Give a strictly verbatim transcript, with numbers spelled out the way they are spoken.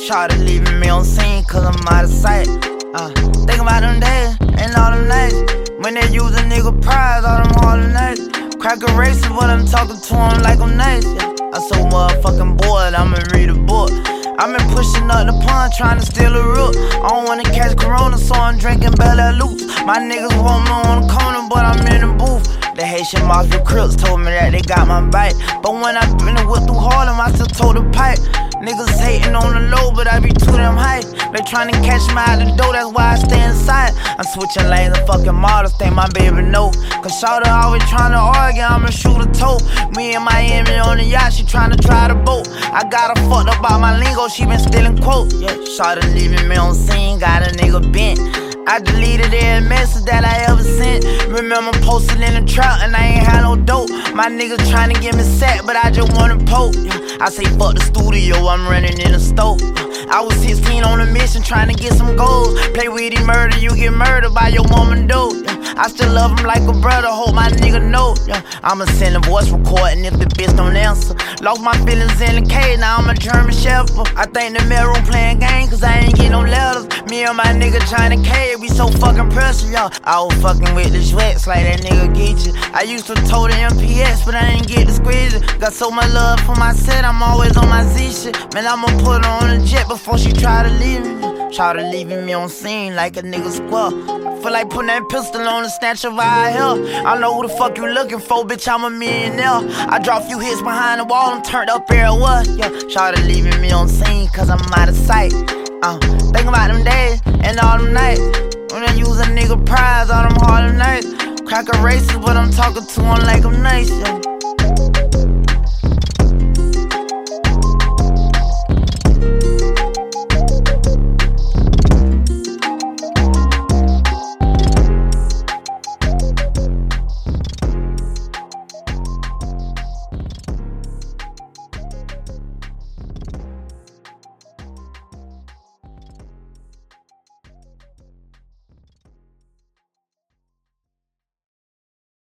Shawty leaving me on scene cause I'm out of sight. Uh, think about them days and all them nights when they use a nigga prize, all them hard nights. Crack a racist, but I'm talking to him like I'm nice. Yeah. I'm so motherfucking bored, I'ma read a book. I've been pushing up the pond, trying to steal a root. I don't wanna catch corona, so I'm drinking Bella Loops. My niggas want me on the corner, but I'm in the booth. The Haitian Mafia Crips told me that they got my bite, but when I been the whip through Harlem, I still told the pipe. Niggas hating on the low, but I be too damn high. They tryna catch me out the door, that's why I stay inside. I'm switching lanes and fucking models, think my baby know. Cause Shawty always tryna argue, I'ma shoot a toe. Me in Miami on the yacht, she tryna try the boat. I got her fucked up by my lingo, she been stealing quotes. Yeah, Shawty leaving me on scene, got a nigga bent. I deleted every message that I ever sent. Remember posted in the trap and I ain't had no dope. My niggas tryna get me set, but I just wanna poke. I say fuck the studio, I'm running in the stove. I was sixteen on a mission tryna get some goals. Play with the murder, you get murdered by your mom and dope. I still love him like a brother, hope my nigga know. I'ma send a voice recording if the bitch don't answer. Lost my feelings in the cage, now I'm a German shepherd. I think the mirror playing game cause I ain't get no letters. Me and my nigga tryna cage, we so fucking pressure, y'all. I was fucking with the sweats like that nigga get you. I used to tow the M P S, but I ain't get the squeeze it. Got so much love for my set, I'm always on my Z shit. Man, I'ma put her on a jet before she try to leave me. Try to leaving me on scene like a nigga square. I feel like putting that pistol on the snatch of our hair. I know who the fuck you looking for, bitch, I'm a millionaire. I drop few hits behind the wall, I'm turned up everywhere. Yeah, try to leaving me on scene cause I'm out of sight. Uh, think about them days and all them nights when they use a nigga prize, all them hard nights. Crack a racist, but I'm talking to him like I'm nice. Yeah.